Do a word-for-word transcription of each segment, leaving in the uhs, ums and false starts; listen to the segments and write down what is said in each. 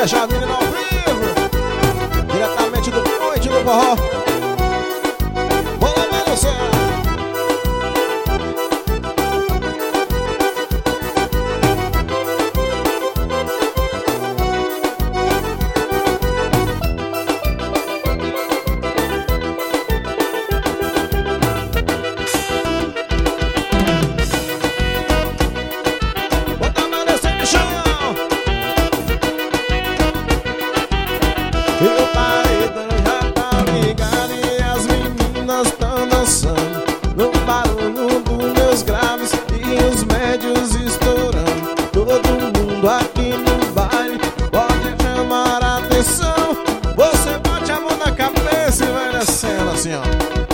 deixar a menina ao vivo, diretamente do Ponte do Forró. Bora, balançar. E o paredão já tá ligado e as meninas tão dançando no barulho dos meus graves e os médios estourando. Todo mundo aqui no baile pode chamar a atenção. Você bote a mão na cabeça e vai descendo assim, ó.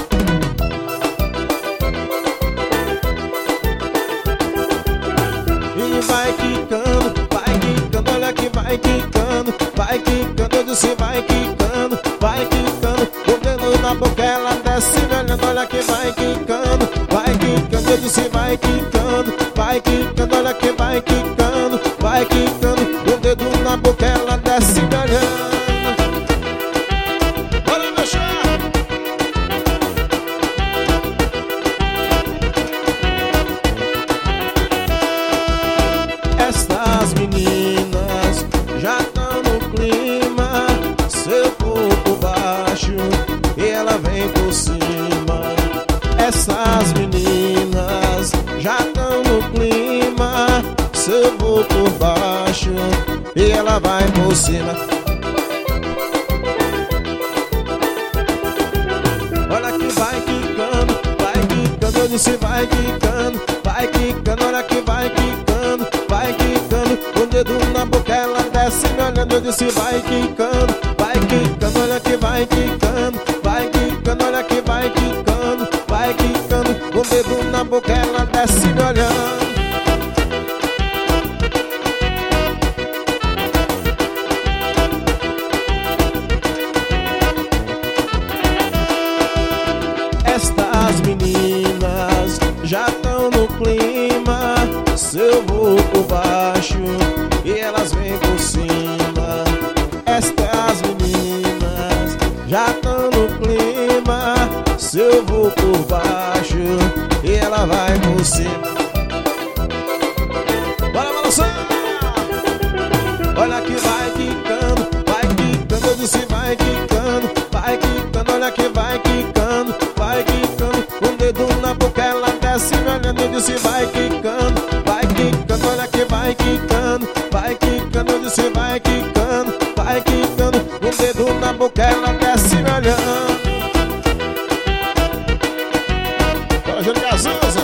E vai quicando, vai quicando, olha que vai quicando, vai quicando, eu disse vai quicando, vai quicando, o dedo na boca ela desce, olhando, olha que vai quicando, vai quicando, eu disse vai quicando, vai quicando, olha que vai quicando, vai quicando, o dedo na boca ela desce, olhando. Bora mexer! Estas meninas já estão no clima, seu corpo baixo e ela vem por cima. Essas meninas já estão no clima, seu corpo baixo e ela vai por cima. Olha que vai quicando, vai quicando, eu disse vai quicando, vai quicando, olha que vai quicando, vai quicando, o dedo na boca ela desce me olhando, eu disse vai quicando, vai quicando, olha que vai quicando, vai quicando, olha que vai quicando, vai quicando, o dedo na boca ela desce me olhando. Estas meninas já estão no clima, seu corpo baixo e elas vêm por cima. Estas meninas já estão no clima, seu corpo baixo e ela vai por cima. Bora balançar! Olha que vai quicando, vai quicando, eu disse vai quicando, vai quicando, olha que vai quicando, vai quicando, um dedo na boca ela desce me olhando, eu disse vai quicando, vai quicando, olha que vai quicando, vai quicando, eu disse vai quicando, vai quicando, um dedo na boca ela desce me olhando. Bora, Júlio Cazuza!